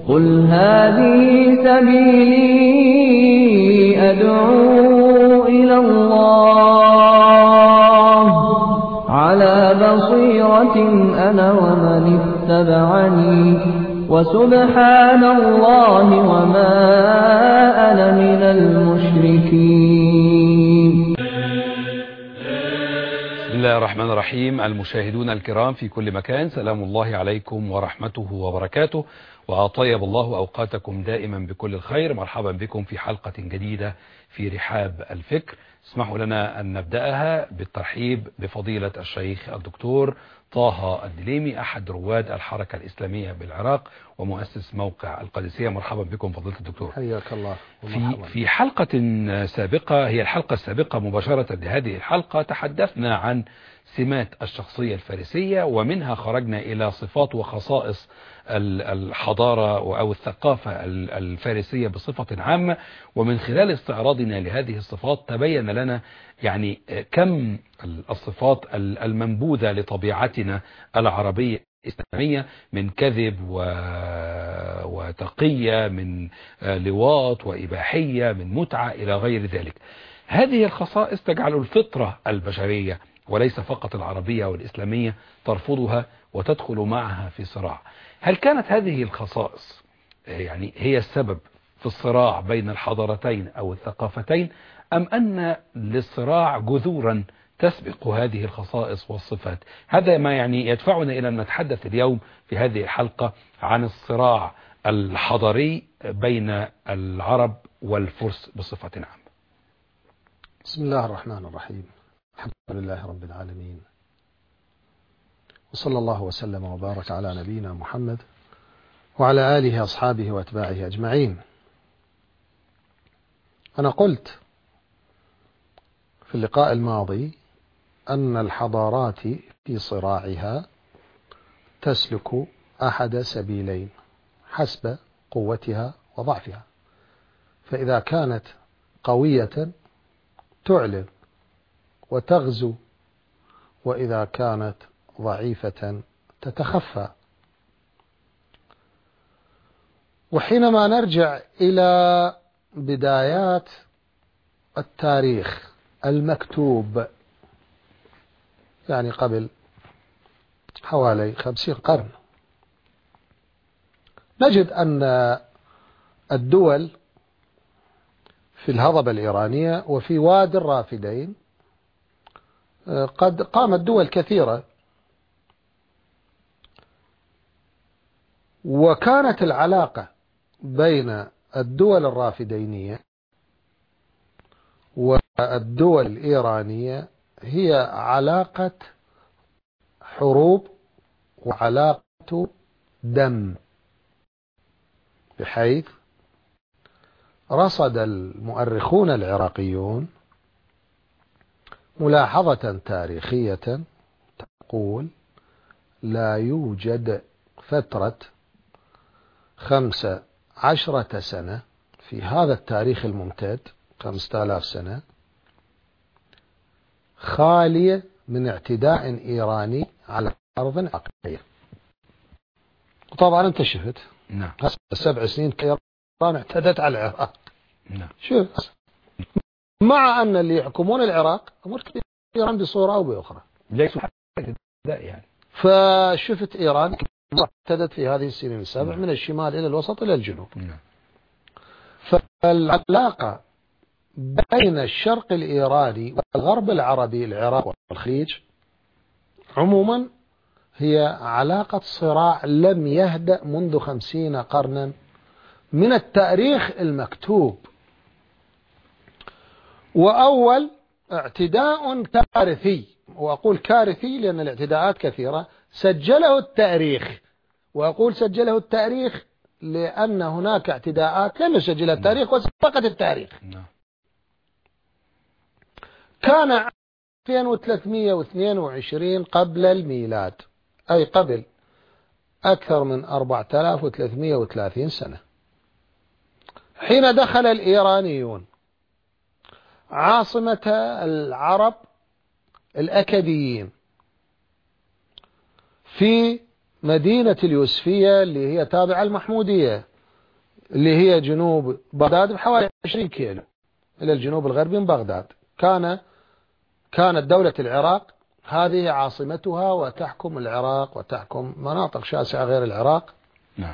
قل هذه سبيلي أدعو إلى الله على بصيرة أنا ومن اتبعني وسبحان الله وما أنا من المشركين. بسم الله الرحمن الرحيم. المشاهدون الكرام في كل مكان، سلام الله عليكم ورحمته وبركاته، وطيب الله أوقاتكم دائما بكل الخير. مرحبا بكم في حلقة جديدة في رحاب الفكر. اسمحوا لنا أن نبدأها بالترحيب بفضيلة الشيخ الدكتور طه الدليمي، أحد رواد الحركة الإسلامية بالعراق ومؤسس موقع القادسية. مرحبا بكم فضيلة الدكتور. حياك الله. في حلقة سابقة، هي الحلقة السابقة مباشرة لهذه الحلقة، تحدثنا عن سمات الشخصية الفارسية، ومنها خرجنا إلى صفات وخصائص الحضارة أو الثقافة الفارسية بصفة عامة. ومن خلال استعراضنا لهذه الصفات تبين لنا يعني كم الصفات المنبوذة لطبيعتنا العربية الإسلامية، من كذب وتقية، من لواط وإباحية، من متعة إلى غير ذلك. هذه الخصائص تجعل الفطرة البشرية وليس فقط العربية والإسلامية ترفضها وتدخل معها في صراع. هل كانت هذه الخصائص يعني هي السبب في الصراع بين الحضارتين أو الثقافتين، أم أن للصراع جذورا تسبق هذه الخصائص والصفات؟ هذا ما يعني يدفعنا إلى أن نتحدث اليوم في هذه الحلقة عن الصراع الحضاري بين العرب والفرس بصفة عامة. بسم الله الرحمن الرحيم. الحمد لله رب العالمين، وصلى الله وسلم وبارك على نبينا محمد وعلى آله أصحابه وأتباعه أجمعين. أنا قلت في اللقاء الماضي أن الحضارات في صراعها تسلك أحد سبيلين حسب قوتها وضعفها، فإذا كانت قوية تعلن وتغزو، وإذا كانت ضعيفة تتخفى. وحينما نرجع إلى بدايات التاريخ المكتوب، يعني قبل حوالي 50 قرن، نجد أن الدول في الهضبة الإيرانية وفي وادي الرافدين قد قامت دول كثيرة، وكانت العلاقة بين الدول الرافدينية والدول الإيرانية هي علاقة حروب وعلاقة دم، بحيث رصد المؤرخون العراقيون ملاحظة تاريخية تقول: لا يوجد فترة 15 سنة في هذا التاريخ الممتد 5000 سنة خالية من اعتداء إيراني على أرض عراقية. وطبعا أنت شفت 7 سنين إيران اعتدت على العراق. شوف، مع أن اللي يحكمون العراق أمور إيران بصورة أو بأخرى ليسوا يعني. فشفت إيران اعتدت في هذه السنين السبع من الشمال إلى الوسط إلى الجنوب. فالعلاقة بين الشرق الإيراني والغرب العربي، العراق والخليج عموما، هي علاقة صراع لم يهدأ منذ 50 قرنا من التاريخ المكتوب. وأول اعتداء كارثي، وأقول كارثي لأن الاعتداءات كثيرة، سجله التاريخ. وأقول سجله التاريخ لأن هناك اعتداءات لم يسجلها التاريخ وسبقت التاريخ. كان 2322 قبل الميلاد، أي قبل أكثر من 4330 سنة، حين دخل الإيرانيون عاصمة العرب الأكديين في مدينة اليوسفية اللي هي تابعة المحمودية، اللي هي جنوب بغداد بحوالي 20 كيلو إلى الجنوب الغربي من بغداد. كانت دولة العراق هذه عاصمتها وتحكم العراق وتحكم مناطق شاسعة غير العراق. نعم.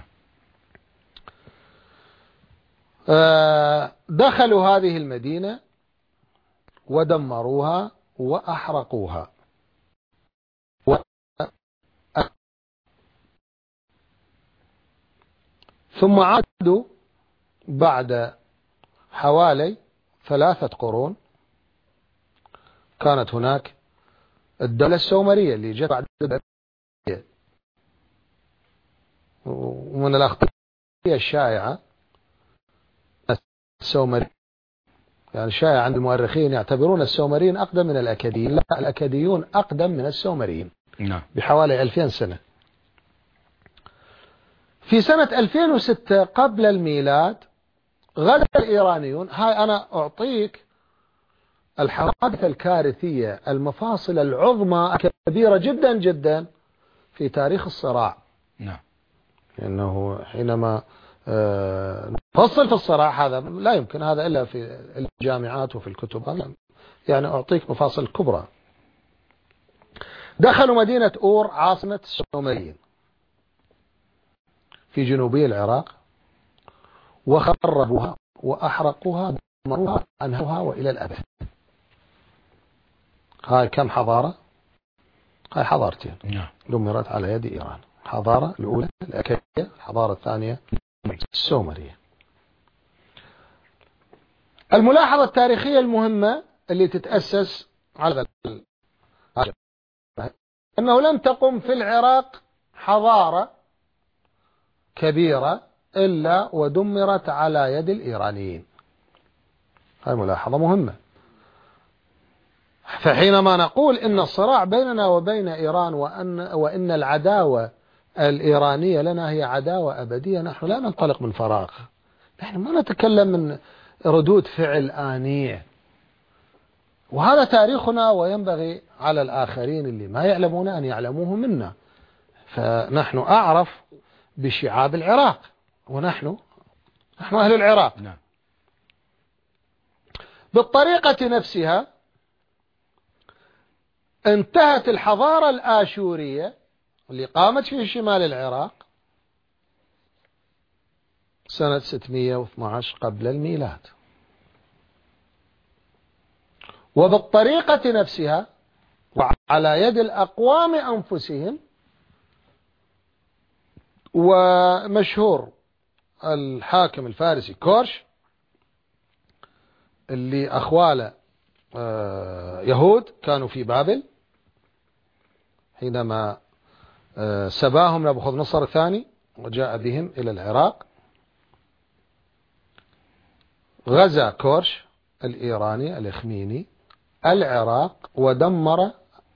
دخلوا هذه المدينة ودمروها وأحرقوها. ثم عادوا بعد حوالي 3 قرون. كانت هناك الدولة السومرية اللي جت بعد ومن الأخطاء الشائعة السومري، يعني شائع عند المؤرخين يعتبرون السومريين أقدم من الأكاديين. لا، الأكاديون أقدم من السومريين بحوالي 2000 سنة. في سنة 2006 قبل الميلاد غزا الإيرانيون. هاي أنا أعطيك الحوادث الكارثية، المفاصل العظمى كبيرة جدا جدا في تاريخ الصراع. نعم. لأنه حينما نفصل في الصراع هذا لا يمكن هذا إلا في الجامعات وفي الكتب، يعني أعطيك مفاصل كبرى. دخلوا مدينة أور عاصمة السومريين في جنوبي العراق وخربوها وأحرقوها دمروها أنهوها وإلى الأبد. هاي كم حضارة؟ هاي حضارتين دمرت على يد إيران. الحضارة الأولى الأكادية، الحضارة الثانية السومرية. الملاحظة التاريخية المهمة اللي تتأسس على أنه لم تقم في العراق حضارة كبيرة إلا ودمرت على يد الإيرانيين. هذه ملاحظة مهمة. فحينما نقول إن الصراع بيننا وبين إيران وإن العداوة الإيرانية لنا هي عداوة أبدية، نحن لا ننطلق من فراغ. نحن ما نتكلم من ردود فعل آنية، وهذا تاريخنا وينبغي على الآخرين اللي ما يعلمون أن يعلموه منا. فنحن أعرف بشعاب العراق، ونحن أهل العراق. نعم. بالطريقة نفسها انتهت الحضارة الآشورية اللي قامت في شمال العراق سنة 612 قبل الميلاد. وبالطريقة نفسها وعلى يد الأقوام أنفسهم، ومشهور الحاكم الفارسي كورش اللي أخواله يهود كانوا في بابل، حينما سباهم نبوخذ نصر الثاني وجاء بهم إلى العراق، غزا كورش الإيراني الإخميني العراق ودمر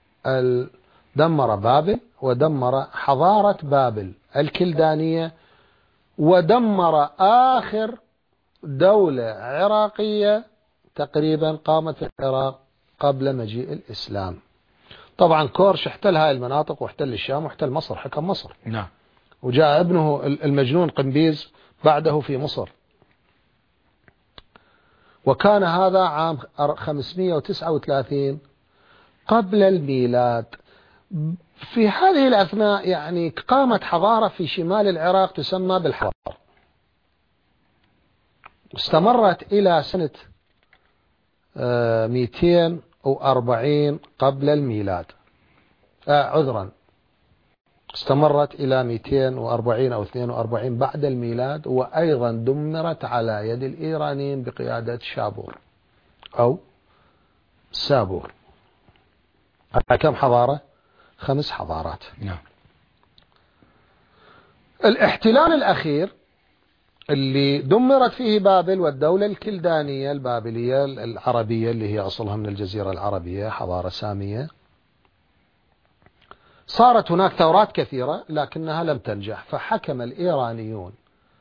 بابل، ودمر حضارة بابل الكلدانية، ودمر آخر دولة عراقية تقريبا قامت في العراق قبل مجيء الإسلام. طبعا كورش احتل هاي المناطق واحتل الشام واحتل مصر، حكم مصر. نعم. وجاء ابنه المجنون قنبيز بعده في مصر، وكان هذا عام 539 قبل الميلاد. في هذه الأثناء يعني قامت حضارة في شمال العراق تسمى بالحضارة، استمرت إلى سنة 240 قبل الميلاد. استمرت إلى 240 أو 42 بعد الميلاد، وأيضا دمرت على يد الإيرانيين بقيادة شابور أو سابور. كم حضارة؟ 5 حضارات. نعم. الاحتلال الأخير اللي دمرت فيه بابل والدولة الكلدانية البابلية العربية اللي هي أصلها من الجزيرة العربية، حضارة سامية. صارت هناك ثورات كثيرة لكنها لم تنجح، فحكم الإيرانيون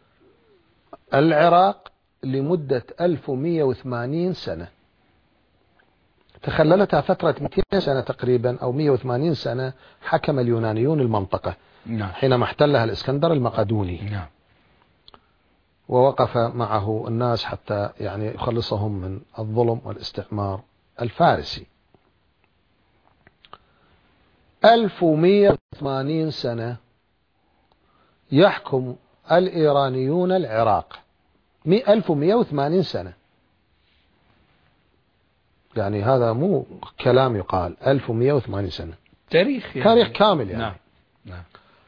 العراق لمدة 1180 سنة، تخللتها فترة 200 سنة تقريبا أو 180 سنة حكم اليونانيون المنطقة. نعم. حينما احتلها الإسكندر المقدوني. نعم. ووقف معه الناس حتى يعني يخلصهم من الظلم والاستعمار الفارسي. 1180 سنة يحكم الإيرانيون العراق، 1180 سنة، يعني هذا مو كلام يقال، 1180 سنة تاريخ يعني. تاريخ كامل يعني. نعم. نعم.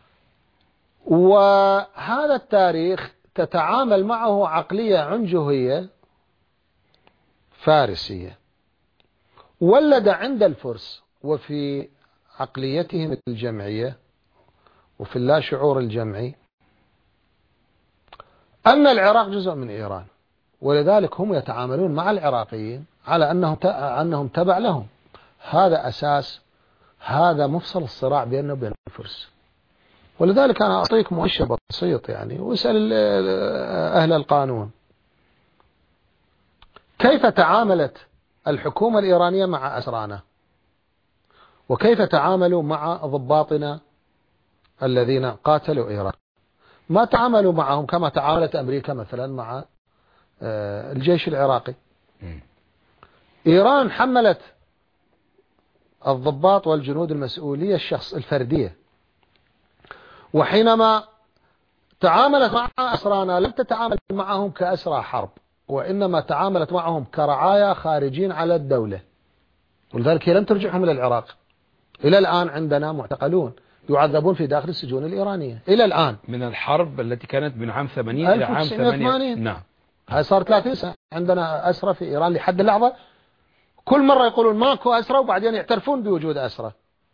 وهذا التاريخ تتعامل معه عقلية عنجهية فارسية، ولد عند الفرس وفي عقليتهم الجمعية وفي اللاشعور الجمعي أن العراق جزء من إيران، ولذلك هم يتعاملون مع العراقيين على أنهم تبع لهم. هذا أساس، هذا مفصل الصراع بيننا وبين الفرس. ولذلك أنا أعطيك مؤشر بسيط يعني، واسأل أهل القانون كيف تعاملت الحكومة الإيرانية مع أسرانا، وكيف تعاملوا مع ضباطنا الذين قاتلوا إيران. ما تعاملوا معهم كما تعاملت أمريكا مثلا مع الجيش العراقي. إيران حملت الضباط والجنود المسؤولية الفردية، وحينما تعاملت مع أسرانا لم تتعامل معهم كأسرى حرب، وإنما تعاملت معهم كرعايا خارجين على الدولة، ولذلك هي لم ترجعهم إلى العراق. إلى الآن عندنا معتقلون يعذبون في داخل السجون الإيرانية إلى الآن، من الحرب التي كانت من عام 80 إلى عام 80. نعم. هاي صار 30 سنة عندنا أسرى في إيران لحد اللحظة. كل مرة يقولون ماكو أسرى وبعدين يعترفون بوجود أسرى.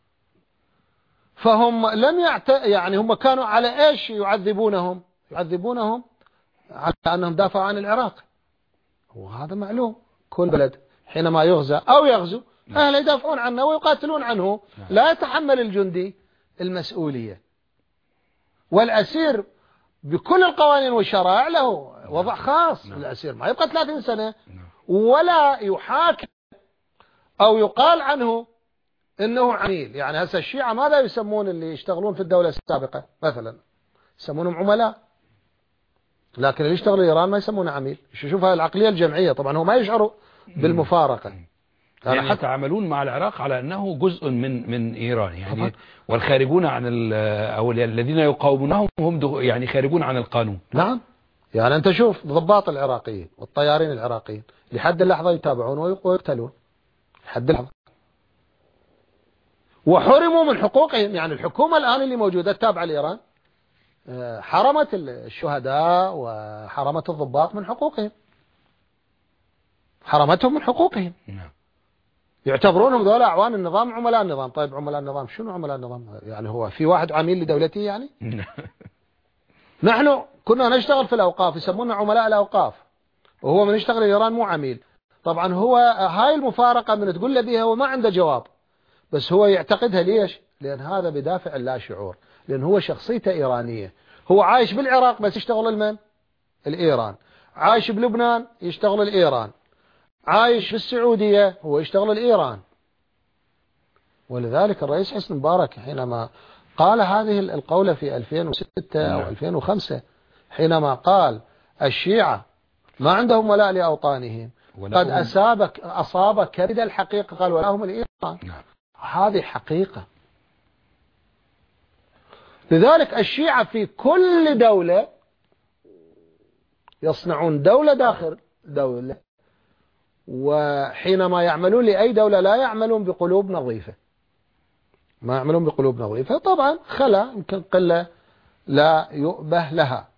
فهم لم يعني هم كانوا على إيش يعذبونهم؟ يعذبونهم على أنهم دافعوا عن العراق، وهذا معلوم. كل بلد حينما يغزى أو يغزو أهل يدافعون عنه ويقاتلون عنه. لا يتحمل الجندي المسؤولية، والأسير بكل القوانين والشرائع له وضع خاص. الأسير ما يبقى 30 سنة ولا يحاكم أو يقال عنه إنه عميل. يعني هسه الشيعة ماذا يسمون اللي يشتغلون في الدولة السابقة مثلا؟ يسمونهم عملاء، لكن اللي يشتغل إيران ما يسمونه عميل. شوف هاي العقلية الجمعية. طبعا هو ما يشعروا بالمفارقة، يعني يتعاملون مع العراق على أنه جزء من إيران يعني. والخارجون عن أو الذين يقاومونهم هم يعني خارجون عن القانون. نعم. يعني أنت شوف ضباط العراقيين والطيارين العراقيين لحد اللحظة يتابعون ويقتلون لحد اللحظة، وحرموا من حقوقهم. يعني الحكومة الآن اللي موجودة التابعة لإيران حرمت الشهداء وحرمت الضباط من حقوقهم، حرمتهم من حقوقهم. يعتبرونهم ذولا أعوان النظام، عملاء النظام. طيب عملاء النظام شنو عملاء النظام؟ يعني هو في واحد عميل لدولته يعني؟ نحن كنا نشتغل في الأوقاف يسمونا عملاء الأوقاف، وهو من يشتغل إيران مو عميل. طبعا هو هاي المفارقة من تقول له بيها وما عنده جواب، بس هو يعتقدها. ليش؟ لأن هذا بدافع اللا شعور، لأن هو شخصيته إيرانية. هو عايش بالعراق بس يشتغل المن؟ الإيران. عايش بلبنان يشتغل الإيران. عايش في السعودية هو يشتغل الإيران. ولذلك الرئيس حسني مبارك حينما قال هذه القولة في 2006 أو 2005 حينما قال الشيعة ما عندهم ولاء لأوطانهم، قد أصاب كبد الحقيقة، قال ولاهم الإيران. هذه حقيقة. لذلك الشيعة في كل دولة يصنعون دولة داخل دولة، وحينما يعملون لأي دولة لا يعملون بقلوب نظيفة، ما يعملون بقلوب نظيفة. طبعا خلا يمكن قلة لا يؤبه لها.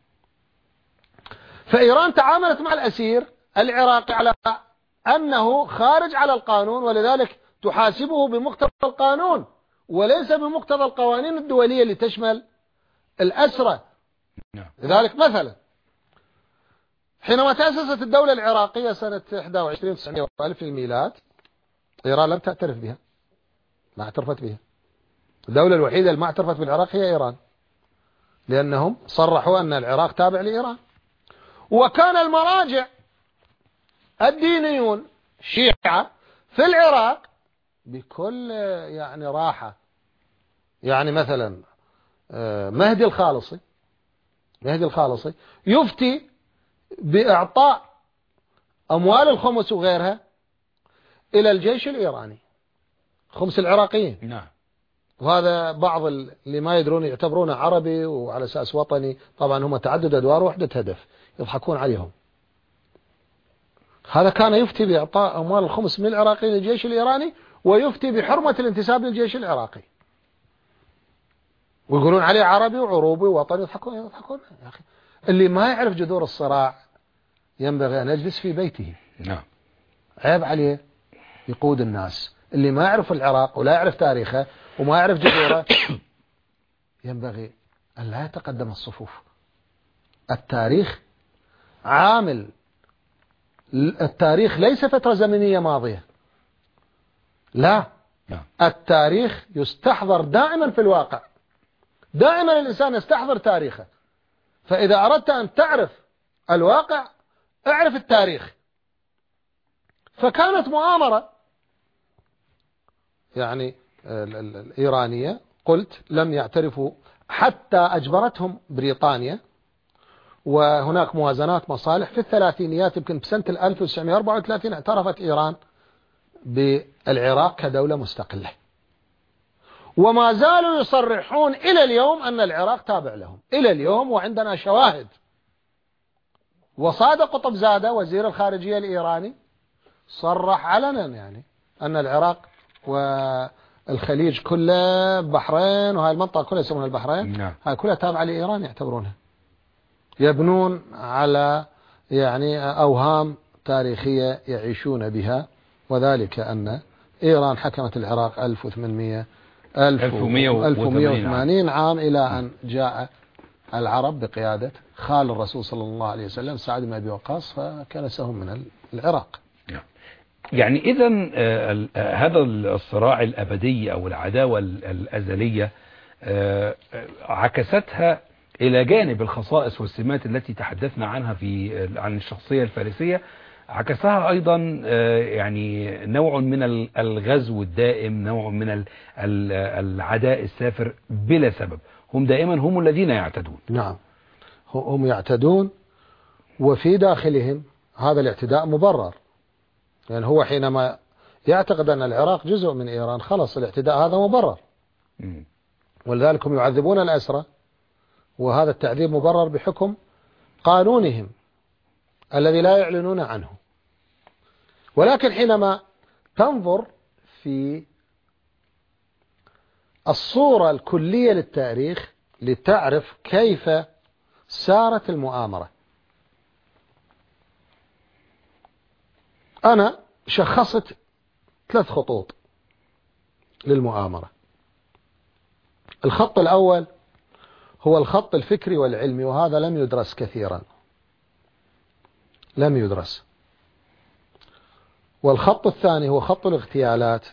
فإيران تعاملت مع الأسير العراقي على أنه خارج على القانون، ولذلك تحاسبه بمقتضى القانون وليس بمقتضى القوانين الدولية اللي تشمل الأسرة. لذلك مثلا حينما تأسست الدولة العراقية سنة 21 ألف الميلاد، إيران لم تعترف بها، ما اعترفت بها. الدولة الوحيدة اللي ما اعترفت بالعراق هي إيران، لأنهم صرحوا أن العراق تابع لإيران. وكان المراجع الدينيون شيعة في العراق بكل يعني راحة. يعني مثلا مهدي الخالصي مهدي الخالصي يفتي بإعطاء أموال الخمس وغيرها إلى الجيش الإيراني، خمس العراقيين. نعم. وهذا بعض اللي ما يدرون يعتبرونه عربي وعلى أساس وطني، طبعا هم تعدد أدوار وحدة هدف، يضحكون عليهم. هذا كان يفتي بإعطاء أموال الخمس من العراقيين للجيش الإيراني، ويفتي بحرمة الانتساب للجيش العراقي، ويقولون عليه عربي وعروبي ووطني. يضحكون يا أخي. اللي ما يعرف جذور الصراع ينبغي أن يجلس في بيته. نعم. عيب عليه يقود الناس. اللي ما يعرف العراق ولا يعرف تاريخه وما يعرف جذوره ينبغي أن لا يتقدم الصفوف. التاريخ عامل، التاريخ ليس فترة زمنية ماضية، لا، التاريخ يستحضر دائما في الواقع. دائما الإنسان يستحضر تاريخه. فإذا أردت أن تعرف الواقع اعرف التاريخ. فكانت مؤامرة يعني الإيرانية، قلت لم يعترفوا حتى أجبرتهم بريطانيا، وهناك موازنات مصالح في الثلاثينيات. يمكن بسنة 1934 اعترفت إيران بالعراق كدولة مستقلة، وما زالوا يصرحون إلى اليوم أن العراق تابع لهم إلى اليوم، وعندنا شواهد. وصادق قطبزادة وزير الخارجية الإيراني صرح علنا يعني أن العراق والخليج كله، بحرين وهاي المنطقة كلها يسمونها البحرين، هاي كلها تابعة لإيران يعتبرونها. يبنون على يعني أوهام تاريخية يعيشون بها، وذلك أن إيران حكمت العراق 1180 عام، إلى أن جاء العرب بقيادة خال الرسول صلى الله عليه وسلم سعد بن أبي وقاص فكنسهم من العراق. يعني إذا هذا الصراع الأبدي أو العداوة الأزلية عكستها إلى جانب الخصائص والسمات التي تحدثنا عنها عن الشخصية الفارسية، عكسها أيضا يعني نوع من الغزو الدائم، نوع من العداء السافر بلا سبب. هم دائما هم الذين يعتدون. نعم، هم يعتدون، وفي داخلهم هذا الاعتداء مبرر. يعني هو حينما يعتقد أن العراق جزء من إيران خلص الاعتداء هذا مبرر. ولذلك هم يعذبون الأسرى، وهذا التعذيب مبرر بحكم قانونهم الذي لا يعلنون عنه. ولكن حينما تنظر في الصورة الكلية للتاريخ لتعرف كيف سارت المؤامرة. أنا شخصت 3 خطوط للمؤامرة. الخط الأول هو الخط الفكري والعلمي، وهذا لم يدرس كثيرا، لم يدرس. والخط الثاني هو خط الاغتيالات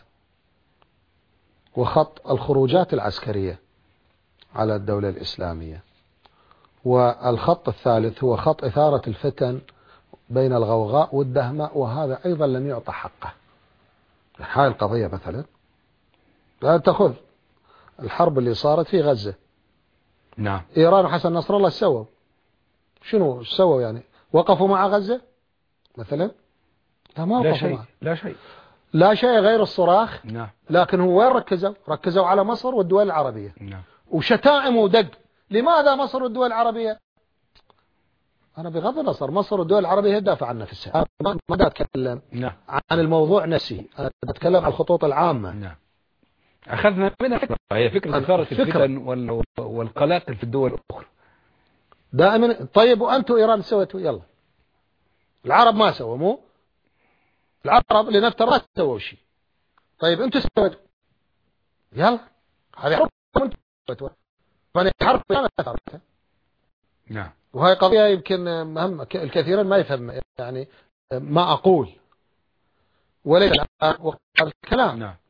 وخط الخروجات العسكرية على الدولة الإسلامية. والخط الثالث هو خط إثارة الفتن بين الغوغاء والدهماء، وهذا أيضا لم يعطى حقه. هاي القضية مثلا لا تأخذ الحرب اللي صارت في غزة. نعم. إيران وحسن نصر الله سووا شنو سووا؟ يعني وقفوا مع غزة مثلا؟ لا، ما وقفوا معه. لا شيء غير الصراخ. نعم. لكن هو وين ركزوا على مصر والدول العربية. نعم. وشتائم ودق. لماذا مصر والدول العربية؟ أنا بغض النظر مصر والدول العربية تدافع عن نفسها، ما دا أتكلم عن الموضوع نفسه، أنا أتكلم عن الخطوط العامة. نعم. أخذنا منها فكرة، هي فكرة إثارة الفتن والقلاقل في الدول الأخرى دائما. طيب وأنتوا إيران سويتوا؟ يلا العرب ما سووا، مو العرب لنفترض ما سووا شيء. طيب أنتوا سويتوا، يلا هذه حرب أنتوا سويتوا، فأنا حرب أنا أثرتها. نعم. وهي قضية يمكن مهمة، الكثيرين ما يفهم يعني ما أقول وليس وقت الكلام. نعم.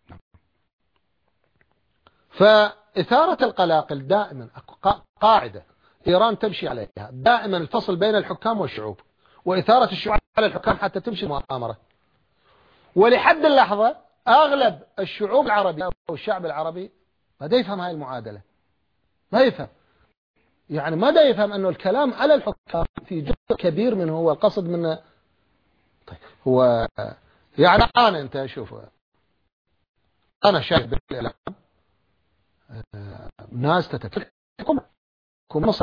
فإثارة القلاقل دائما قاعدة إيران تمشي عليها، دائما الفصل بين الحكام والشعوب، وإثارة الشعوب على الحكام حتى تمشي المؤامرة. ولحد اللحظة أغلب الشعوب العربية أو الشعب العربي ما يفهم هاي المعادلة، ما يفهم. يعني ماذا يفهم أنه الكلام على الحكام في جزء كبير منه هو القصد منه. طيب هو يعني أنت شوف، أنا شايف بالإعلام ناس تتكلم مصر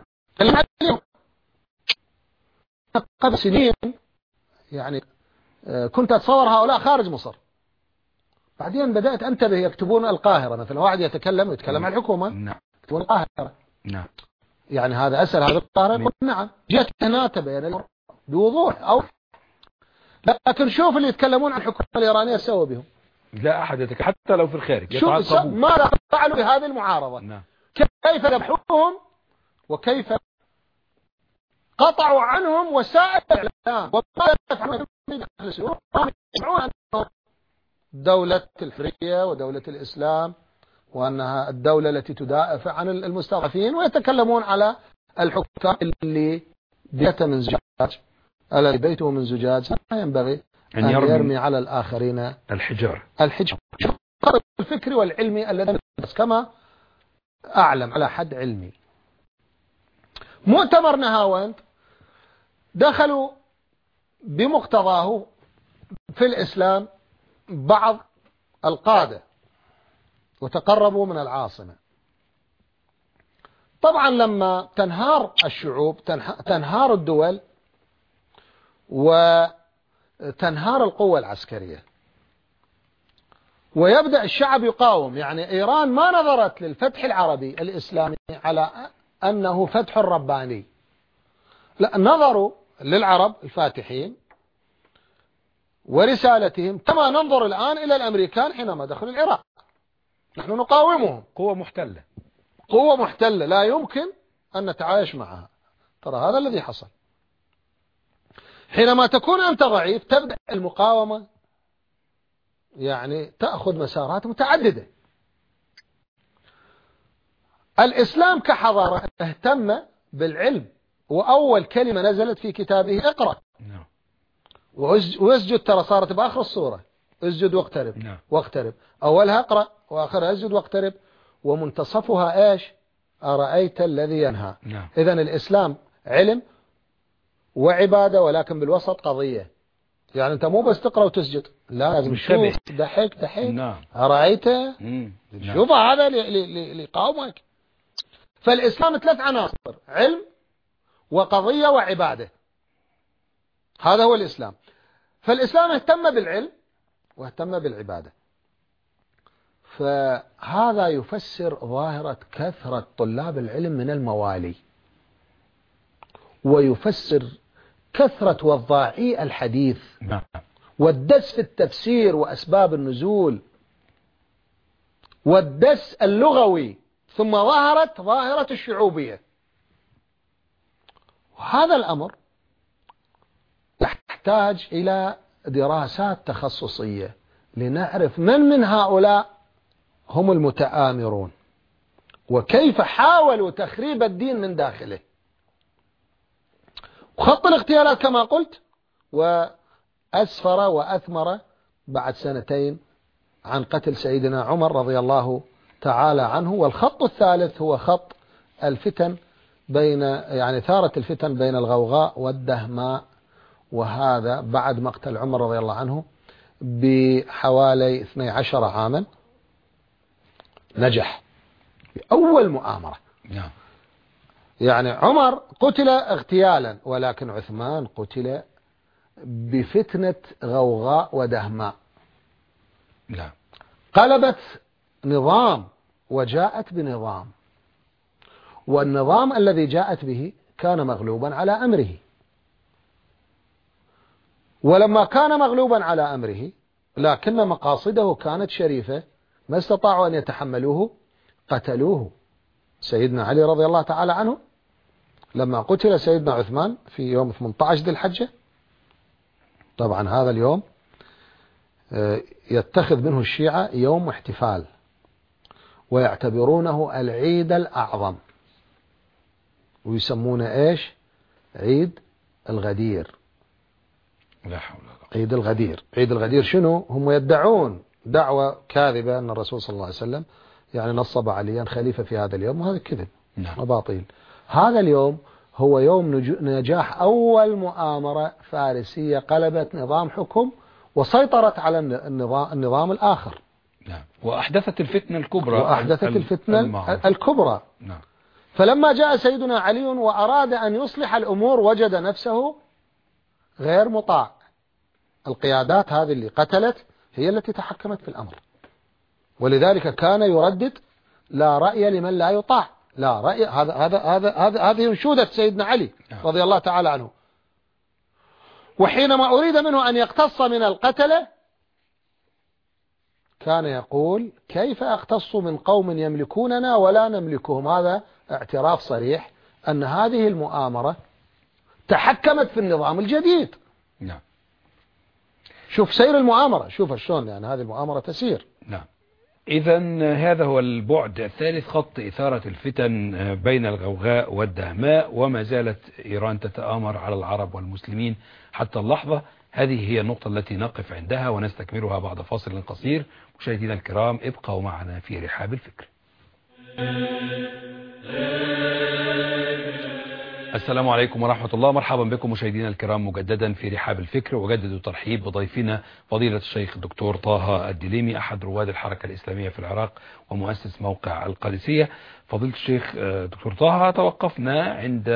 قبل سنين، يعني كنت أتصور هؤلاء خارج مصر، بعدين بدأت أنتبه يكتبون القاهرة مثلا، واحد يتكلم عن الحكومة يكتبون القاهرة. يعني هذا أسأل هذا القاهرة يقول نعم، جاءت هنا تبين بوضوح. أو لكن شوف اللي يتكلمون عن الحكومة الإيرانية سووا بهم، لا أحد يتكلم حتى لو في الخارج. ماذا فعلوا بهذه المعارضة؟ كيف ذبحوهم وكيف قطعوا عنهم وسائل الإعلام، وما يفعلون دولة الحرية ودولة الإسلام وأنها الدولة التي تدافع عن المستضعفين، ويتكلمون على الحكام اللي بيته من زجاج، الذي بيته من زجاج لا ينبغي أن يرمي على الآخرين الحجار. الفكري والعلمي الذي كما أعلم على حد علمي. مؤتمر نهاوند دخلوا بمقتضاه في الإسلام بعض القادة وتقربوا من العاصمة. طبعا لما تنهار الشعوب تنهار الدول وتنهار القوة العسكرية ويبدأ الشعب يقاوم. يعني إيران ما نظرت للفتح العربي الإسلامي على أنه فتح رباني، لا، نظروا للعرب الفاتحين ورسالتهم كما ننظر الآن إلى الأمريكان حينما دخلوا العراق. نحن نقاومهم، قوة محتلة لا يمكن أن نتعايش معها. ترى هذا الذي حصل. حينما تكون أنت ضعيف تبدأ المقاومة يعني تأخذ مسارات متعددة. الإسلام كحضارة اهتم بالعلم، وأول كلمة نزلت في كتابه اقرأ واسجد. ترى صارت بآخر الصورة اسجد واقترب واقترب، أولها اقرأ وآخرها اسجد واقترب، ومنتصفها ايش؟ أرأيت الذي ينهى. إذن الإسلام علم وعبادة، ولكن بالوسط قضية. يعني أنت مو بس تقرأ وتسجد، لا، لازم تشوف دحيك أرأيت. شوف هذا اللي قاومك. فالإسلام 3 عناصر: علم وقضية وعبادة. هذا هو الإسلام. فالإسلام اهتم بالعلم واهتم بالعبادة. فهذا يفسر ظاهرة كثرة طلاب العلم من الموالي، ويفسر كثرة وضاعي الحديث والدس في التفسير وأسباب النزول والدس اللغوي. ثم ظهرت ظاهرة الشعوبية، وهذا الأمر يحتاج إلى دراسات تخصصية لنعرف من هؤلاء هم المتآمرون وكيف حاولوا تخريب الدين من داخله. وخط الاغتيالات كما قلت وأسفر وأثمر بعد 2 عن قتل سيدنا عمر رضي الله تعالى عنه. والخط الثالث هو خط الفتن يعني ثارة الفتن بين الغوغاء والدهماء، وهذا بعد مقتل عمر رضي الله عنه بحوالي 12 عاما نجح بأول مؤامرة. يعني عمر قتل اغتيالا، ولكن عثمان قتل بفتنة غوغاء ودهماء. قلبت نظام وجاءت بنظام، والنظام الذي جاءت به كان مغلوبا على أمره، ولما كان مغلوبا على أمره لكن مقاصده كانت شريفة ما استطاعوا أن يتحملوه، قتلوه. سيدنا علي رضي الله تعالى عنه لما قتل سيدنا عثمان في يوم 18 ذي الحجة، طبعا هذا اليوم يتخذ منه الشيعة يوم احتفال ويعتبرونه العيد الأعظم، ويسمونه ايش؟ عيد الغدير. لا حول ولا قوة. عيد الغدير. عيد الغدير شنو؟ هم يدعون دعوة كاذبة أن الرسول صلى الله عليه وسلم يعني نصب عليا خليفة في هذا اليوم، وهذا كذب وباطيل. هذا اليوم هو يوم نجاح أول مؤامرة فارسية قلبت نظام حكم وسيطرت على النظام الآخر. نعم. وأحدثت الفتنة الكبرى. الكبرى. نعم. فلما جاء سيدنا علي وأراد أن يصلح الأمور وجد نفسه غير مطاع. القيادات هذه اللي قتلت هي التي تحكمت في الأمر، ولذلك كان يردد لا رأي لمن لا يطاع. لا رأي. هذه انشودة سيدنا علي رضي الله تعالى عنه. وحينما أريد منه أن يقتص من القتلة كان يقول كيف أقتص من قوم يملكوننا ولا نملكهم. هذا اعتراف صريح أن هذه المؤامرة تحكمت في النظام الجديد. نعم. شوف سير المؤامرة، شوف شلون يعني هذه المؤامرة تسير. نعم. إذا هذا هو البعد الثالث، خط إثارة الفتن بين الغوغاء والدهماء، وما زالت إيران تتآمر على العرب والمسلمين حتى اللحظة. هذه هي النقطة التي نقف عندها ونستكملها بعد فاصل قصير. مشاهدينا الكرام ابقوا معنا في رحاب الفكر. السلام عليكم ورحمة الله. مرحبا بكم مشاهدينا الكرام مجددا في رحاب الفكر، وجدد ترحيب بضيفنا فضيلة الشيخ الدكتور طه الدليمي، أحد رواد الحركة الإسلامية في العراق ومؤسس موقع القادسية. فضيلة الشيخ دكتور طه، توقفنا عند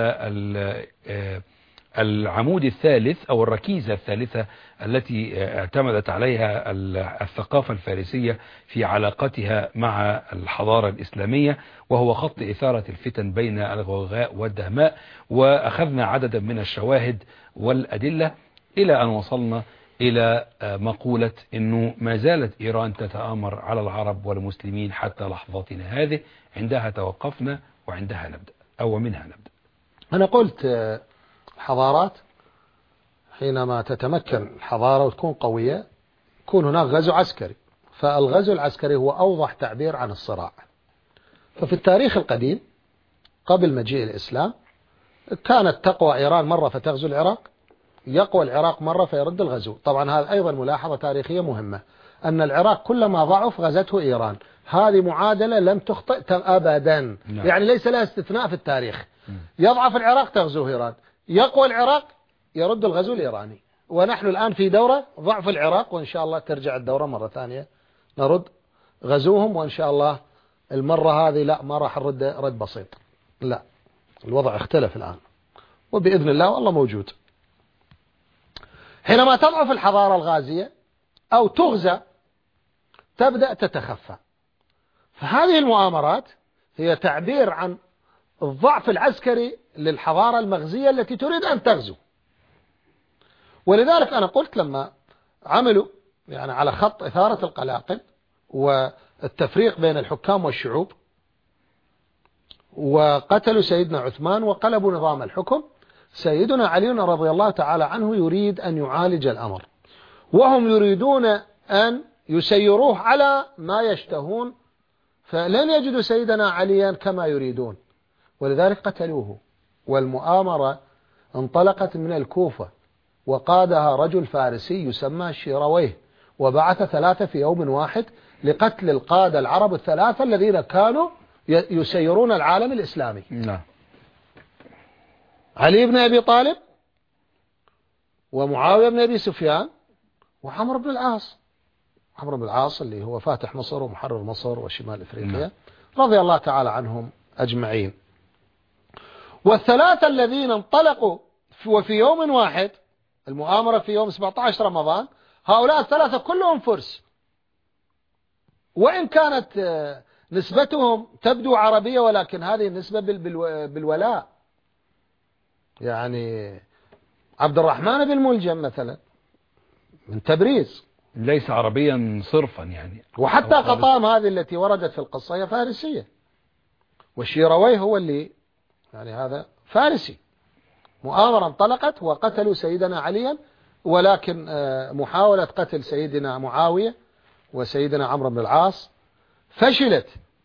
العمود الثالث أو الركيزة الثالثة التي اعتمدت عليها الثقافة الفارسية في علاقتها مع الحضارة الإسلامية، وهو خط إثارة الفتن بين الغوغاء والدهماء. وأخذنا عددا من الشواهد والأدلة إلى أن وصلنا إلى مقولة أنه ما زالت إيران تتآمر على العرب والمسلمين حتى لحظتنا هذه. عندها توقفنا وعندها نبدأ أو منها نبدأ. أنا قلت حضارات حينما تتمكن الحضارة وتكون قوية يكون هناك غزو عسكري، فالغزو العسكري هو أوضح تعبير عن الصراع. ففي التاريخ القديم قبل مجيء الإسلام كانت تقوى إيران مرة فتغزو العراق، يقوى العراق مرة فيرد الغزو. طبعا هذا أيضا ملاحظة تاريخية مهمة، أن العراق كلما ضعف غزته إيران. هذه معادلة لم تخطئ أبدا. يعني ليس لها استثناء في التاريخ. يضعف العراق تغزوه إيران، يقوى العراق يرد الغزو الإيراني. ونحن الآن في دورة ضعف العراق، وإن شاء الله ترجع الدورة مرة ثانية نرد غزوهم، وإن شاء الله المرة هذه لا ما راح نرد رد بسيط، لا الوضع اختلف الآن وبإذن الله والله موجود. حينما تضعف الحضارة الغازية أو تغزى تبدأ تتخفى. فهذه المؤامرات هي تعبير عن الضعف العسكري للحضارة المغزية التي تريد أن تغزو. ولذلك أنا قلت لما عملوا يعني على خط إثارة القلاقل والتفريق بين الحكام والشعوب وقتلوا سيدنا عثمان وقلبوا نظام الحكم، سيدنا علي رضي الله تعالى عنه يريد أن يعالج الأمر، وهم يريدون أن يسيروه على ما يشتهون، فلن يجدوا سيدنا عليا كما يريدون، ولذلك قتلوه. والمؤامرة انطلقت من الكوفة وقادها رجل فارسي يسمى الشيرويه، وبعث 3 في يوم واحد لقتل القادة العرب ال3 الذين كانوا يسيرون العالم الإسلامي. نعم. علي بن أبي طالب ومعاوية بن أبي سفيان وعمرو بن العاص. عمرو بن العاص اللي هو فاتح مصر ومحرر مصر وشمال إفريقيا رضي الله تعالى عنهم أجمعين. وال3 الذين انطلقوا وفي يوم واحد، المؤامرة في يوم 17 رمضان، هؤلاء ال3 كلهم فرس، وإن كانت نسبتهم تبدو عربية ولكن هذه النسبة بالولاء. يعني عبد الرحمن بن ملجم مثلا من تبريز ليس عربيا صرفا يعني، وحتى قطام هذه التي وردت في القصة هي فارسية، والشيرويه هو اللي يعني هذا فارسي. مؤامرة انطلقت وقتلوا سيدنا عليا، ولكن محاولة قتل سيدنا معاوية وسيدنا عمرو بن العاص فشلت.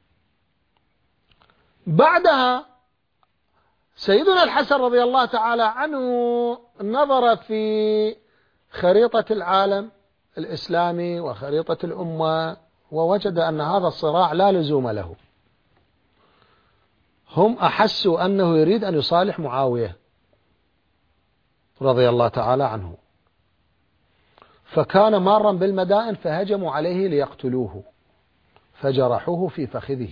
بعدها سيدنا الحسن رضي الله تعالى عنه نظر في خريطة العالم الإسلامي وخريطة الأمة ووجد أن هذا الصراع لا لزوم له. هم أحسوا أنه يريد أن يصالح معاوية رضي الله تعالى عنه، فكان مارا بالمدائن فهجموا عليه ليقتلوه، فجرحوه في فخذه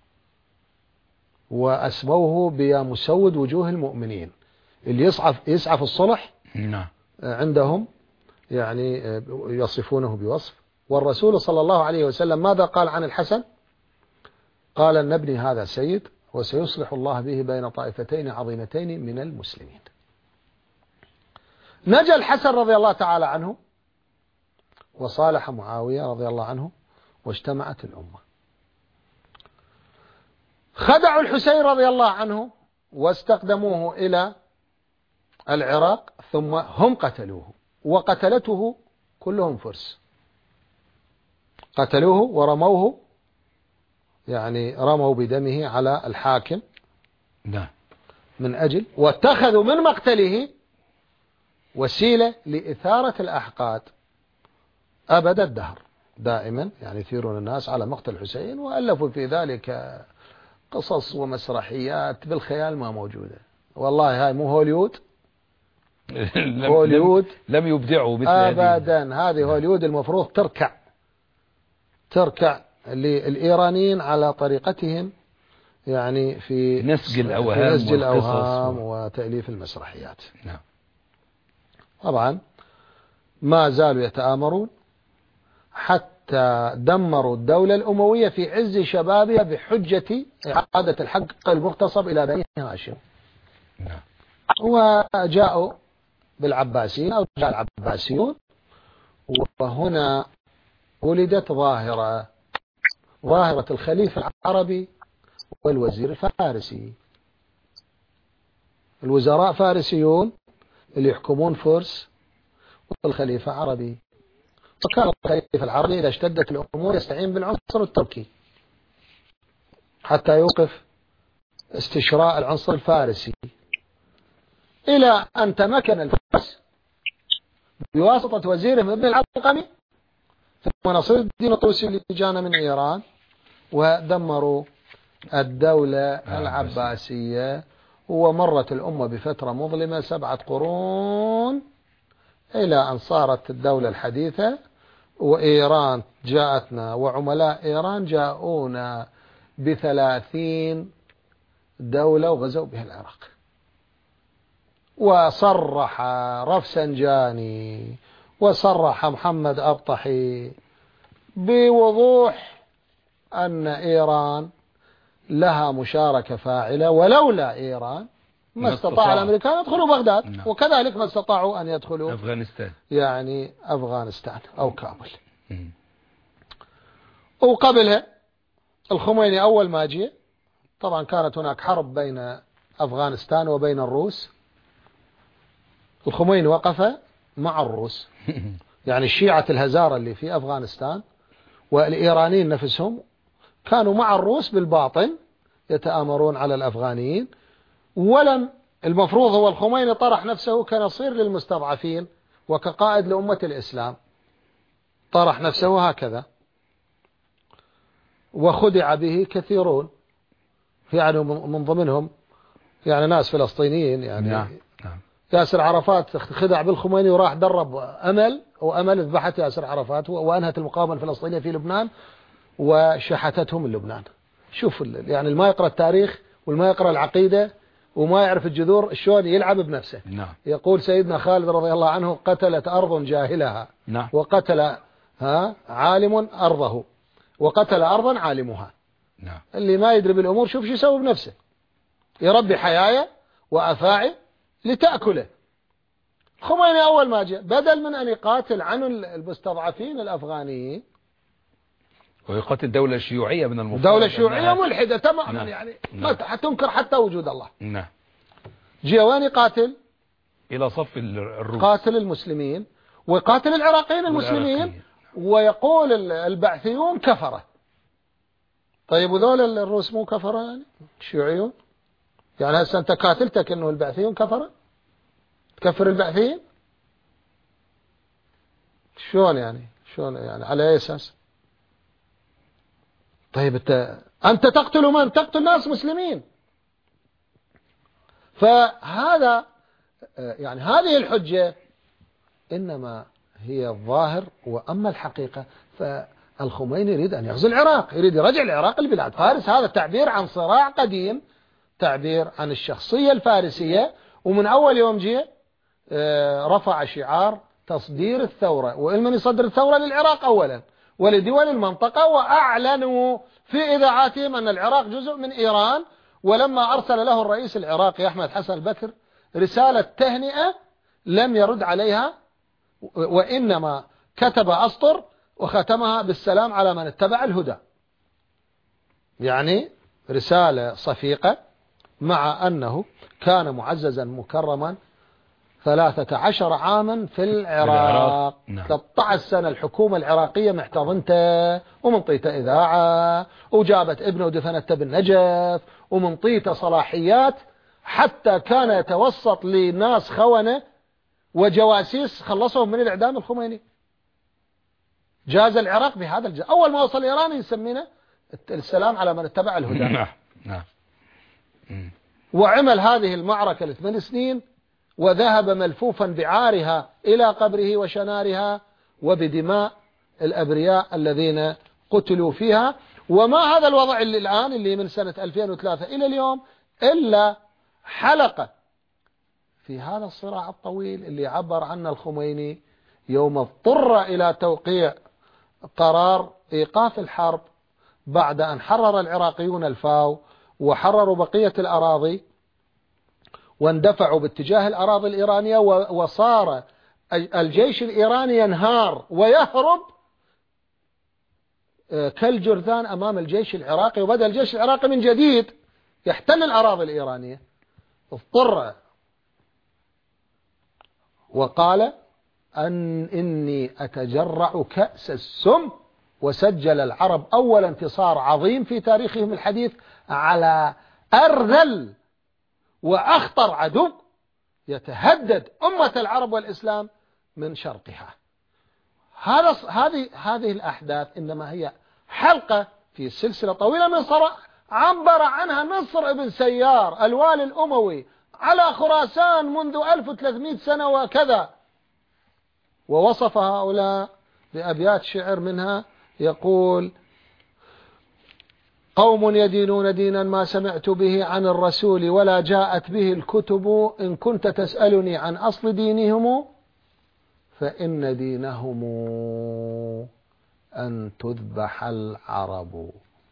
وأسموه بيا مسود وجوه المؤمنين. اللي يسعى في الصلح عندهم يعني يصفونه بوصف. والرسول صلى الله عليه وسلم ماذا قال عن الحسن؟ قال أن ابني هذا سيد وسيصلح الله به بين طائفتين عظيمتين من المسلمين. نجا الحسن رضي الله تعالى عنه وصالح معاوية رضي الله عنه واجتمعت الأمة. خدعوا الحسين رضي الله عنه واستقدموه إلى العراق، ثم هم قتلوه، وقتلته كلهم فرس، قتلوه ورموه، يعني رموا بدمه على الحاكم من أجل، واتخذوا من مقتله وسيلة لإثارة الأحقاد أبد الدهر. دائما يعني يثيرون الناس على مقتل الحسين، وألفوا في ذلك قصص ومسرحيات بالخيال ما موجودة. والله هاي مو هوليود. هوليود لم يبدعوا مثل أبدا. هذه هوليود المفروض تركع للإيرانيين على طريقتهم، يعني في نسج الأوهام وتأليف المسرحيات. طبعا ما زالوا يتآمرون حتى دمروا الدولة الأموية في عز شبابها بحجة إعادة الحق المغتصب إلى بني هاشم. وجاءوا بالعباسيين أو جاء العباسيون، وهنا ولدت ظاهرة الخليفة العربي والوزير الفارسي. الوزراء فارسيون اللي يحكمون فرس، والخليفة عربي. وكان الخليفة العربي إذا اشتدت الأمور يستعين بالعنصر التركي حتى يوقف استشراء العنصر الفارسي، إلى أن تمكن الفارس بواسطة وزيرهم ابن العلقمي ثم نصير الدين الطوسي اللي جانا من إيران، ودمروا الدولة العباسية. ومرت الأمة بفترة مظلمة 7 قرون إلى أن صارت الدولة الحديثة، وإيران جاءتنا، وعملاء إيران جاءونا ب30 دولة وغزوا بها العراق. وصرح رفسنجاني وصرح محمد أبطحي بوضوح أن إيران لها مشاركة فاعلة، ولولا إيران ما استطاع الأمريكان أن يدخلوا بغداد، وكذلك ما استطاعوا أن يدخلوا أفغانستان أو كابل. وقبلها الخميني أول ما جاء، طبعا كانت هناك حرب بين أفغانستان وبين الروس. الخميني وقف مع الروس، يعني الشيعة الهزارة اللي في أفغانستان والإيرانيين نفسهم كانوا مع الروس بالباطن يتآمرون على الأفغانيين. ولم المفروض هو الخميني طرح نفسه كنصير للمستضعفين وكقائد لأمة الإسلام، طرح نفسه هكذا، وخدع به كثيرون، يعني من ضمنهم يعني ناس فلسطينيين. يعني ياسر عرفات خدع بالخميني وراح درب وأمل ذبحت ياسر عرفات وأنهت المقاومة الفلسطينية في لبنان وشحتتهم من لبنان. شوف يعني ما يقرأ التاريخ والما يقرأ العقيدة وما يعرف الجذور شلون يلعب بنفسه. يقول سيدنا خالد رضي الله عنه: قتلت أرض جاهلها وقتل عالم أرضه وقتل أرضا عالمها. اللي ما يدري بالأمور شوف شو يسوي بنفسه، يربي حيايا وأفاعي لتأكله. خميني أول ما جاء بدل من أن يقاتل عن المستضعفين الأفغانيين ويقاتل دولة شيوعية من المفترض دولة شيوعية ملحدة تماما، يعني ما تنكر حتى وجود الله. جاء وين يقاتل؟ إلى صف الروس، قاتل المسلمين ويقاتل العراقيين المسلمين، ويقول البعثيون كفرة. طيب وذول الروس مو كفرة يعني شيوعيون؟ يعني هسه أنت قاتلتك إنه البعثيون كفرة، تكفر البعثيين شلون يعني على أي أساس؟ طيب أنت تقتل من؟ تقتل ناس مسلمين فهذا يعني هذه الحجة إنما هي الظاهر، وأما الحقيقة فالخميني يريد أن يغزو العراق، يريد يرجع العراق لبلاد فارس. هذا تعبير عن صراع قديم، تعبير عن الشخصية الفارسية. ومن أول يوم جه رفع شعار تصدير الثورة، وإلمن يصدر الثورة للعراق أولا ولدول المنطقة، وأعلنوا في إذاعاتهم أن العراق جزء من إيران. ولما أرسل له الرئيس العراقي أحمد حسن البكر رسالة تهنئة لم يرد عليها، وإنما كتب أسطر وختمها بالسلام على من اتبع الهدى، يعني رسالة صفيقة، مع أنه كان معززا مكرما 13 عاما في العراق. 13 سنة الحكومة العراقية محتضنته ومنطيته إذاعة، وجابت ابنه ودفنته بالنجف، ومنطيته صلاحيات، حتى كان يتوسط لناس خونة وجواسيس خلصهم من الإعدام الخميني. جاز العراق بهذا الجزء. أول ما وصل إيران يسمينه السلام على من اتبع الهدى. وعمل هذه المعركة ل8 سنين، وذهب ملفوفا بعارها إلى قبره وشنارها وبدماء الأبرياء الذين قتلوا فيها. وما هذا الوضع اللي الآن اللي من سنة 2003 إلى اليوم إلا حلقة في هذا الصراع الطويل اللي عبر عنه الخميني يوم اضطر إلى توقيع قرار إيقاف الحرب بعد أن حرر العراقيون الفاو وحرروا بقية الأراضي، واندفعوا باتجاه الأراضي الإيرانية، وصار الجيش الإيراني ينهار ويهرب كالجرذان أمام الجيش العراقي، وبدأ الجيش العراقي من جديد يحتل الأراضي الإيرانية. اضطر وقال إني أتجرع كأس السم، وسجل العرب أول انتصار عظيم في تاريخهم الحديث على أرذل وأخطر عدو يتهدد أمة العرب والإسلام من شرقها. هذه الأحداث إنما هي حلقة في سلسلة طويلة من صراع عبر عنها نصر ابن سيار الوالي الأموي على خراسان منذ 1300 سنة وكذا، ووصف هؤلاء بأبيات شعر منها يقول: قوم يدينون دينا ما سمعت به عن الرسول ولا جاءت به الكتب، إن كنت تسألني عن أصل دينهم فإن دينهم أن تذبح العرب،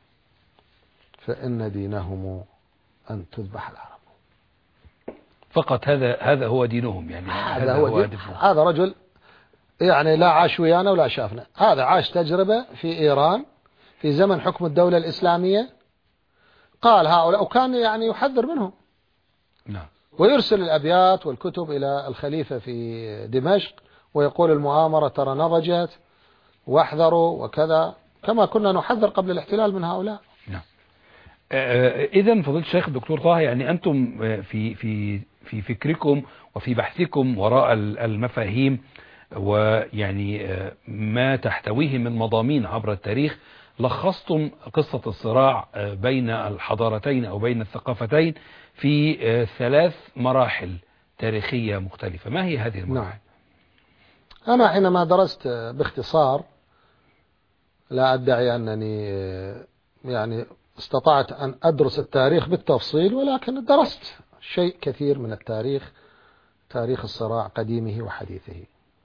فإن دينهم أن تذبح العرب. فقط هذا هو دينهم، يعني هذا هو دينهم. هذا رجل يعني لا عاش ويانا ولا شافنا، هذا عاش تجربة في إيران في زمن حكم الدولة الإسلامية، قال هؤلاء وكان يعني يحذر منهم. نعم. ويرسل الأبيات والكتب إلى الخليفة في دمشق ويقول المؤامرة ترى نضجت واحذروا وكذا، كما كنا نحذر قبل الاحتلال من هؤلاء. نعم. إذن فضيلة الشيخ الدكتور طه، يعني أنتم في فكركم وفي بحثكم وراء المفاهيم ويعني ما تحتويه من مضامين عبر التاريخ، لخصتم قصة الصراع بين الحضارتين أو بين الثقافتين في 3 مراحل تاريخية مختلفة. ما هي هذه المراحل؟ نعم. أنا حينما درست باختصار، لا أدعي أنني يعني استطعت أن أدرس التاريخ بالتفصيل، ولكن درست شيء كثير من التاريخ، تاريخ الصراع قديمه وحديثه،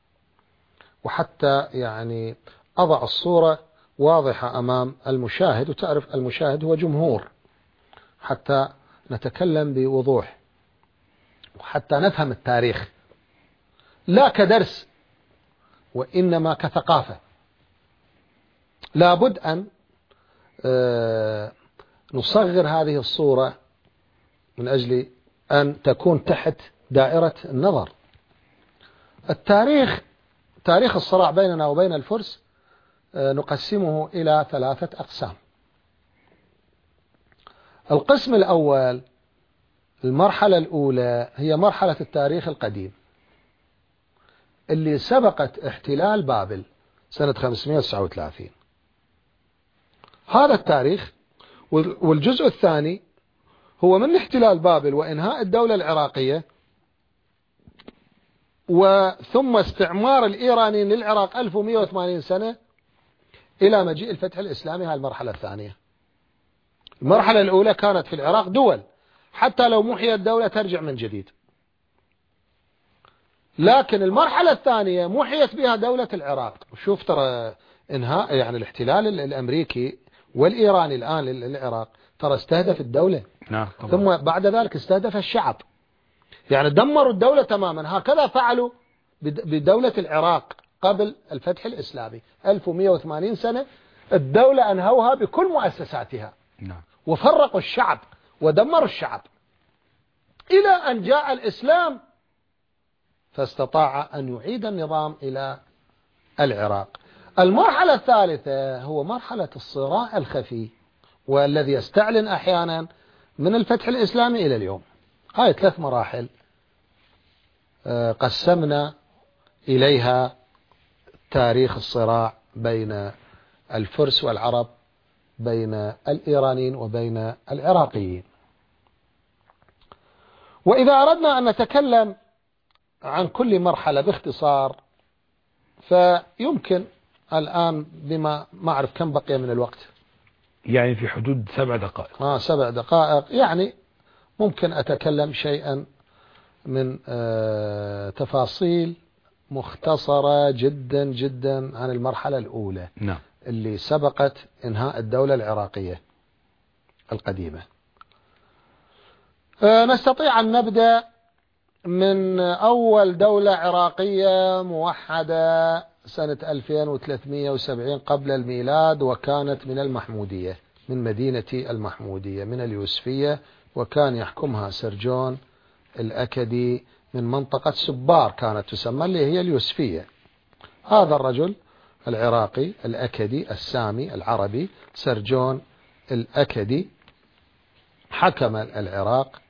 وحتى يعني أضع الصورة واضحة أمام المشاهد، وتعرف المشاهد هو جمهور، حتى نتكلم بوضوح وحتى نفهم التاريخ لا كدرس وإنما كثقافة. لابد أن نصغر هذه الصورة من أجل أن تكون تحت دائرة النظر. التاريخ، تاريخ الصراع بيننا وبين الفرس نقسمه إلى 3 أقسام. القسم الأول، المرحلة الأولى، هي مرحلة التاريخ القديم اللي سبقت احتلال بابل سنة 539. هذا التاريخ. والجزء الثاني هو من احتلال بابل وإنهاء الدولة العراقية وثم استعمار الإيراني للعراق 1180 سنة إلى مجيء الفتح الإسلامي. هذه المرحلة الثانية. المرحلة الأولى كانت في العراق دول، حتى لو محيت الدولة ترجع من جديد. لكن المرحلة الثانية محيت بها دولة العراق. شوف ترى إنهاء يعني الاحتلال الأمريكي والإيراني الآن للعراق ترى استهدف الدولة. نعم. ثم بعد ذلك استهدف الشعب، يعني دمروا الدولة تماما. هكذا فعلوا بدولة العراق قبل الفتح الإسلامي 1180 سنة. الدولة أنهوها بكل مؤسساتها. نعم. وفرقوا الشعب ودمروا الشعب إلى أن جاء الإسلام فاستطاع أن يعيد النظام إلى العراق. المرحلة الثالثة هو مرحلة الصراع الخفي والذي يستعلن أحيانا من الفتح الإسلامي إلى اليوم. هاي 3 مراحل قسمنا إليها تاريخ الصراع بين الفرس والعرب، بين الإيرانيين وبين العراقيين. وإذا أردنا أن نتكلم عن كل مرحلة باختصار فيمكن الآن بما ما أعرف كم بقي من الوقت، يعني في حدود 7 دقائق. 7 دقائق. يعني ممكن أتكلم شيئا من تفاصيل مختصرة جدا جدا عن المرحلة الأولى. نعم. اللي سبقت إنهاء الدولة العراقية القديمة. نستطيع أن نبدأ من أول دولة عراقية موحدة سنة 2370 قبل الميلاد، وكانت من المحمودية، من مدينة المحمودية من اليوسفية، وكان يحكمها سرجون الأكدي من منطقة سبار كانت تسمى اللي هي اليوسفية. هذا الرجل العراقي الأكدي السامي العربي سرجون الأكدي حكم العراق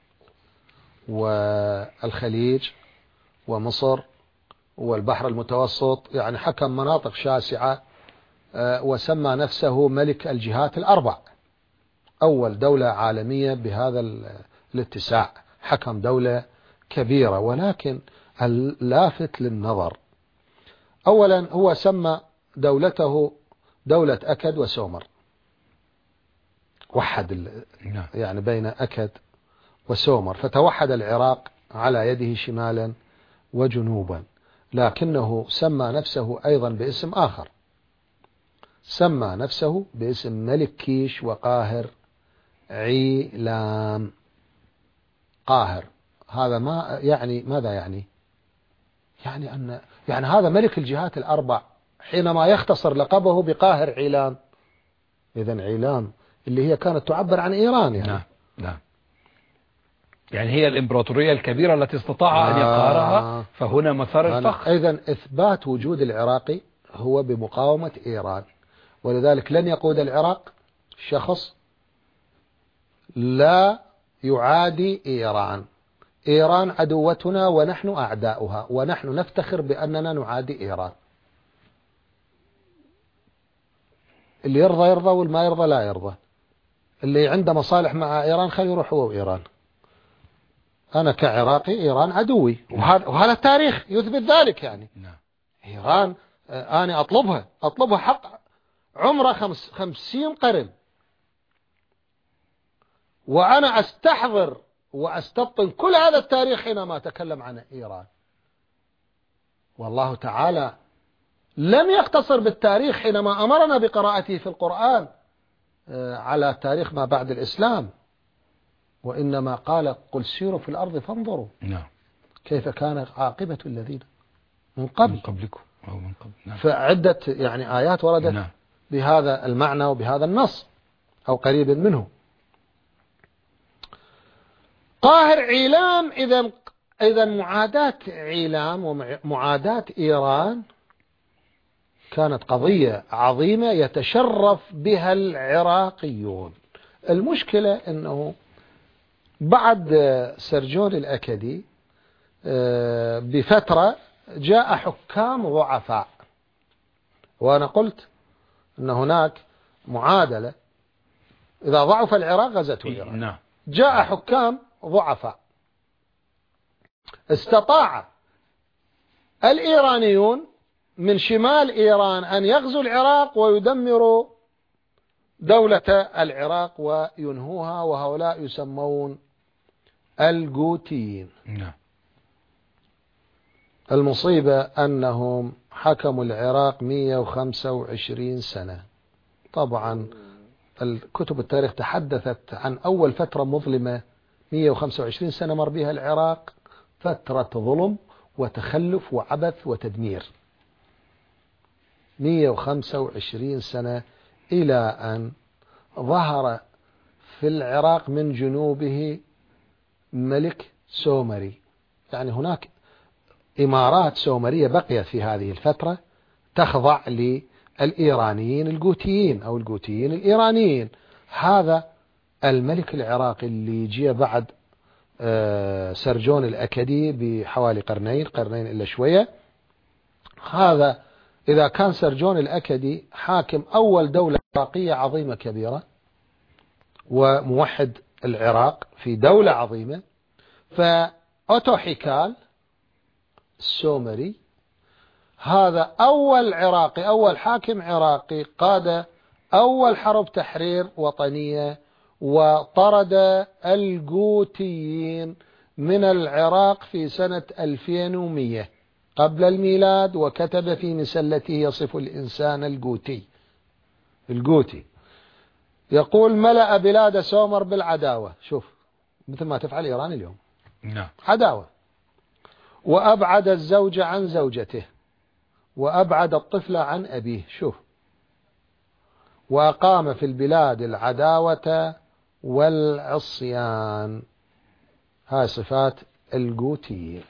والخليج ومصر والبحر المتوسط، يعني حكم مناطق شاسعة، وسمى نفسه ملك الجهات الأربع. أول دولة عالمية بهذا الاتساع، حكم دولة كبيرة. ولكن اللافت للنظر أولا هو سمى دولته دولة أكد وسومر، وحد يعني بين أكد وسومر، فتوحد العراق على يده شمالا وجنوبا. لكنه سمى نفسه أيضا باسم آخر، سمى نفسه باسم ملك كيش وقاهر عيلام. قاهر هذا ما يعني ماذا يعني؟ يعني هذا ملك الجهات الأربع حينما يختصر لقبه بقاهر عيلام. إذن عيلام اللي هي كانت تعبر عن إيران يعني. نعم نعم. يعني هي الإمبراطورية الكبيرة التي استطاع أن يقهرها، فهنا مسار الفخر. إذن إثبات وجود العراقي هو بمقاومة إيران، ولذلك لن يقود العراق شخص لا يعادي إيران. إيران عدوتنا ونحن أعداؤها، ونحن نفتخر بأننا نعادي إيران. اللي يرضى يرضى واللي ما يرضى لا يرضى. اللي عنده مصالح مع إيران خليه يروح هو وإيران. أنا كعراقي إيران عدوي، وهذا التاريخ يثبت ذلك. يعني إيران أنا أطلبها حق عمره 50 قرن، وأنا أستحضر وأستبطن كل هذا التاريخ حينما أتكلم عن إيران. والله تعالى لم يقتصر بالتاريخ حينما أمرنا بقراءته في القرآن على تاريخ ما بعد الإسلام، وإنما قال قل سيروا في الأرض فانظروا كيف كان عاقبة الذين من قبلكم أو من قبل. فعدة يعني آيات وردت بهذا المعنى وبهذا النص أو قريب منه. قاهر عيلام. إذا معاداة عيلام ومعاداة إيران كانت قضية عظيمة يتشرف بها العراقيون. المشكلة أنه بعد سرجون الأكدي بفترة جاء حكام ضعفاء، وأنا قلت أن هناك معادلة، إذا ضعف العراق غزته إيران. جاء حكام ضعفاء، استطاع الإيرانيون من شمال إيران أن يغزوا العراق ويدمروا دولة العراق وينهوها، وهؤلاء يسمون الجوتيين. المصيبة أنهم حكموا العراق 125 سنة. طبعا الكتب التاريخ تحدثت عن أول فترة مظلمة 125 سنة مر بها العراق، فترة ظلم وتخلف وعبث وتدمير. 125 سنة إلى أن ظهر في العراق من جنوبه ملك سومري. يعني هناك إمارات سومرية بقيت في هذه الفترة تخضع للإيرانيين الجوتيين أو الجوتيين الإيرانيين. هذا الملك العراقي اللي جاء بعد سرجون الأكدي بحوالي قرنين إلا شوية. هذا إذا كان سرجون الأكدي حاكم أول دولة عراقية عظيمة كبيرة وموحد العراق في دولة عظيمة، فأوتو حيكال السومري هذا أول عراقي، أول حاكم عراقي قاد أول حرب تحرير وطنية وطرد الجوتيين من العراق في سنة 2100 قبل الميلاد، وكتب في مسلته يصف الإنسان الجوتي يقول: ملأ بلاد سومر بالعداوة. شوف مثل ما تفعل إيران اليوم، عداوة. وأبعد الزوج عن زوجته، وأبعد الطفل عن أبيه. شوف، وأقام في البلاد العداوة والعصيان. هاي صفات الجوتيين.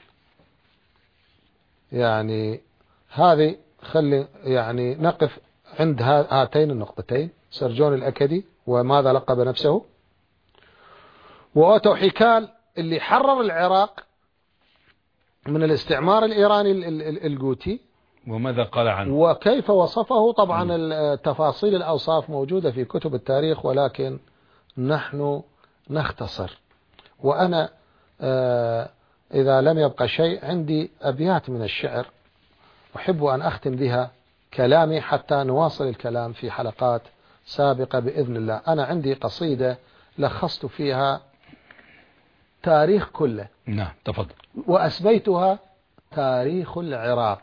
يعني هذه خلي يعني نقف عند هاتين النقطتين: سرجون الأكدي وماذا لقب نفسه، وأوتو حيكال اللي حرر العراق من الاستعمار الإيراني الجوتي، وماذا قال عنه وكيف وصفه. طبعا التفاصيل الأوصاف موجودة في كتب التاريخ، ولكن نحن نختصر. وأنا إذا لم يبقى شيء عندي أبيات من الشعر أحب أن أختم بها كلامي حتى نواصل الكلام في حلقات سابقة بإذن الله. أنا عندي قصيدة لخصت فيها تاريخ كله. نعم تفضل. وأسميتها تاريخ العراق.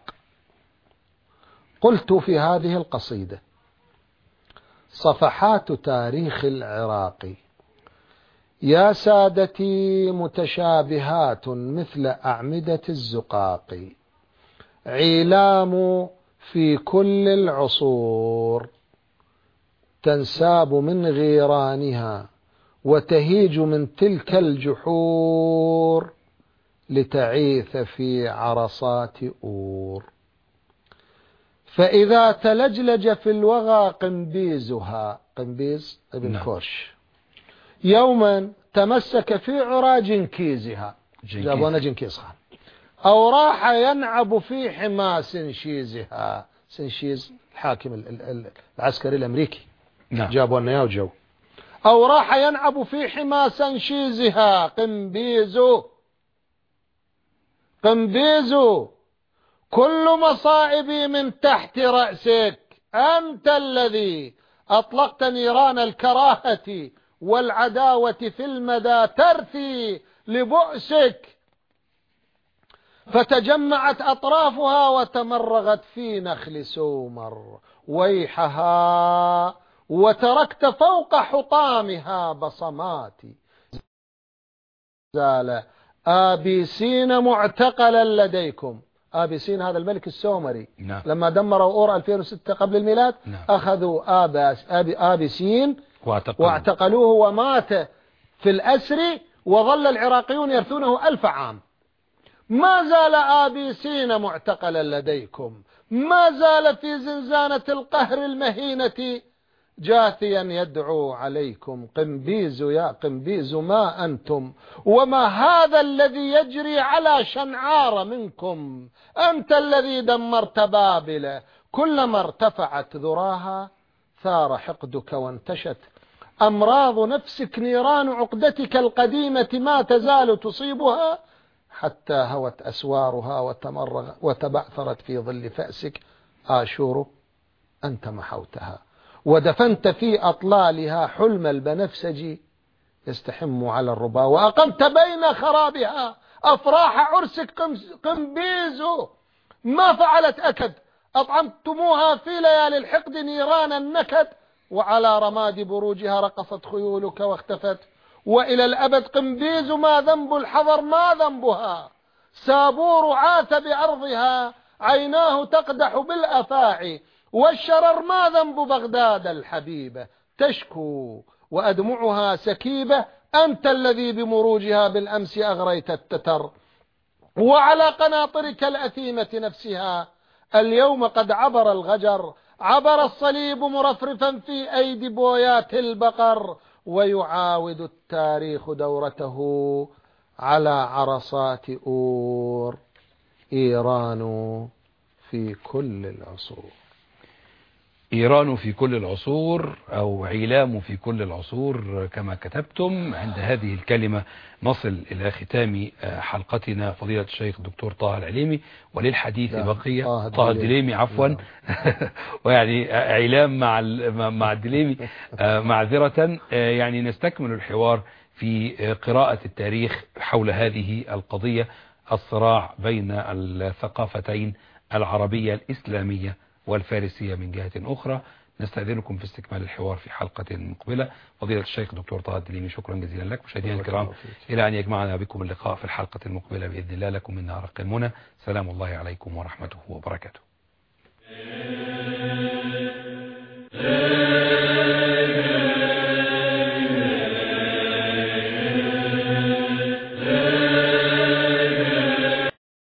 قلت في هذه القصيدة: صفحات تاريخ العراق يا سادتي متشابهات مثل أعمدة الزقاق، عيلام في كل العصور تنساب من غيرانها، وتهيج من تلك الجحور لتعيث في عرصات أور. فإذا تلجلج في الوغى قنبيزها، قنبيز ابن كورش، يوما تمسك في عرى جنكيزها، جابونا جنكيز خان، أو راح ينعب في حما سنشيزها، سنشيز الحاكم العسكري الأمريكي، جابونا يا وجو، أو راح ينعب في حما سنشيزها. قنبيزو كل مصائبي من تحت رأسك، أنت الذي أطلقت نيران الكراهة والعداوة في المدى ترثي لبؤسك، فتجمعت أطرافها وتمرغت في نخل سومر ويحها، وتركت فوق حطامها بصمات. زال آبيسين معتقلا لديكم. آبيسين هذا الملك السومري. نعم. لما دمروا أور 2006 قبل الميلاد. نعم. أخذوا آبيسين واعتقلوه ومات في الأسر، وظل العراقيون يرثونه 1000 عام. ما زال آبيسين معتقلا لديكم، ما زال في زنزانة القهر المهينة جاثيا يدعو عليكم. قنبيز يا قنبيز ما أنتم، وما هذا الذي يجري على شنعار منكم. أنت الذي دمرت بابل، كلما ارتفعت ذراها ثار حقدك وانتشت أمراض نفسك نيران عقدتك القديمة ما تزال تصيبها حتى هوت أسوارها وتبعثرت في ظل فأسك آشور أنت محوتها، ودفنت في أطلالها حلم البنفسجي يستحم على الربا، وأقمت بين خرابها أفراح عرسك قمبيزو ما فعلت أكد، أطعمتموها في ليالي الحقد نيران النكد، وعلى رماد بروجها رقصت خيولك واختفت، وإلى الأبد قمبيز ما ذنب الحضر ما ذنبها، سابور عاث بأرضها عيناه تقدح بالأفاعي، والشرر ما ذنب بغداد الحبيبة تشكو وأدمعها سكيبة، أنت الذي بمروجها بالأمس أغريت التتر، وعلى قناطرك الأثيمة نفسها اليوم قد عبر الغجر، عبر الصليب مرفرفا في أيدي بويات البقر، ويعاود التاريخ دورته على عرصات أور، إيران في كل العصور. إيران في كل العصور أو علام في كل العصور كما كتبتم. عند هذه الكلمة نصل إلى ختام حلقتنا فضيلة الشيخ الدكتور طه العليمي، وللحديث بقية. طه الدليمي عفوا ويعني علام مع الدليمي معذرة. يعني نستكمل الحوار في قراءة التاريخ حول هذه القضية، الصراع بين الثقافتين العربية الإسلامية والفارسية من جهة أخرى. نستأذنكم في استكمال الحوار في حلقة مقبلة. فضيلة الشيخ دكتور طه الدليمي شكرا جزيلا لك. مشاهدينا الكرام إلى أن يجمعنا بكم اللقاء في الحلقة المقبلة بإذن الله، لكم منا رق المنى. سلام الله عليكم ورحمته وبركاته.